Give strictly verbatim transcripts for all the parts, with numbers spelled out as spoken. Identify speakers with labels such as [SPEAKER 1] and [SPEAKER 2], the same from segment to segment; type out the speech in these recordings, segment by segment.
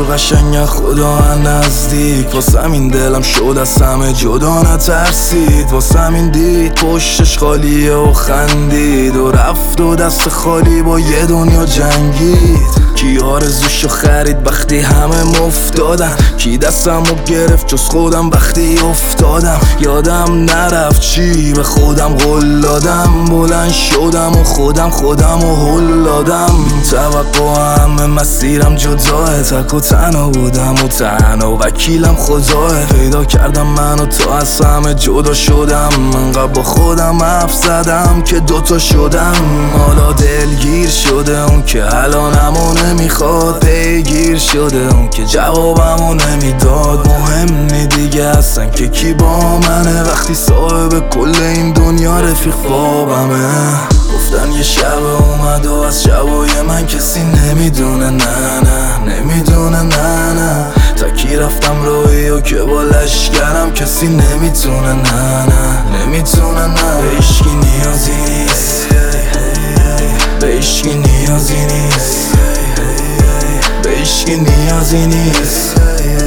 [SPEAKER 1] قشنگ خدا نزدیک، واسم این دلم شد از همه جدا نترسید، واسم این دید پشتش خالیه و خندید و رفت و دست خالی با یه دنیا جنگید. کی آرزوشو خرید وقتی همه مفتادن، کی دستمو گرفت جز خودم وقتی افتادم. یادم نرفت چی به خودم قول دادم، بلند شدم و خودم خودم و هل دادم. توقع همه مسیرم جداه، تک و تنها بودم و تنها وکیلم خداه. پیدا کردم منو تا از همه جدا شدم، انقدر با خودم حرف زدم که دوتا شدم. حالا دلگیر شده اون که الانمو نمیخواد، پیگیر شده اون که جوابمو نمیداد. مهم نی دیگه اصلا که کی با منه، وقتی صاحب کل این دنیا رفیق خوابمه. گفتن یه شب اومد و از شبای من کسی نمیدونه، نه نه نمیدونه، نه نه. تا کی رفتم روی و که با لشکرم کسی نمیتونه، نه نه نمیتونه، نه. به عشقی نیازی نیست، به عشقی نیازی نیست، به عشقی نیازی نیست،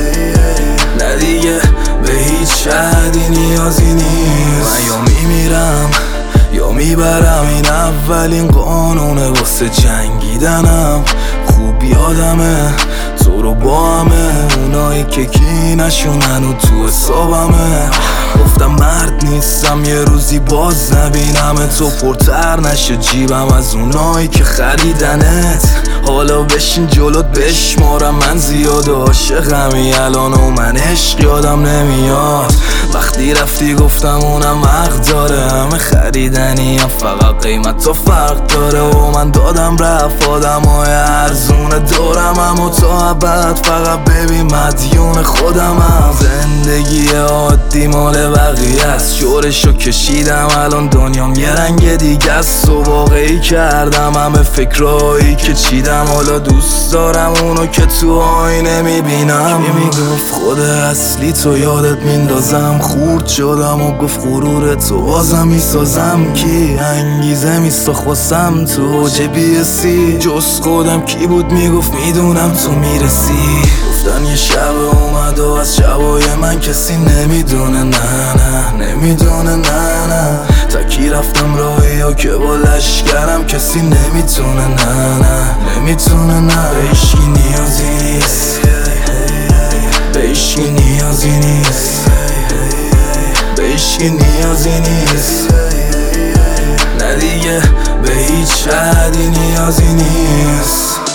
[SPEAKER 1] نه دیگه به هیچ شهدی نیازی نیست. من یا میمیرم یا میبرم، این اولین قانونه واسه جنگیدنم. خوب یادمه تو رو با همه اونایی که کینشونن و تو حسابمه. گفتم مرد نیستم یه روزی باز نبینم تو، پرتر نشه جیبم از اونایی که خریدنت. حالا بشین جلوت بشمارم، من زیاد عاشقمی الان و من عشق یادم نمیاد. وقتی رفتی گفتم اونم حق داره، همه خریدنی هم فقط قیمت تو فرق داره. و من دادم رفت آدم های ارزونه دارم، اما تا ابد فقط ببین مدیون خودم هم. زندگی عادی مال بقیه است، شورشو کشیدم الان دنیام یه رنگ دیگه است. و واقعی کردم همه فکرهایی که چیدم، حالا دوست دارم اونو که تو آینه میبینم. کی میگفت خود اصلی تو یادت میندازم، خورد شدم و گفت غرور تو بازم میسازم. کی انگیزه میساخت واسم تو جبی سی، جز خودم کی بود میگفت میدونم تو میرسی. گفتن یه شب اومد و از شبای من کسی نمیدونه، نه نه نمیدونه، نه نه. تا کی رفتم راهی و که با لشکرم کسی نمیتونه، نه نه نمیتونه، نه. به عشقی نیازی نیست، به عشقی نیازی نیست، به عشقی نیازی نیست، نه دیگه به هیچ شهدی نیازی نیست.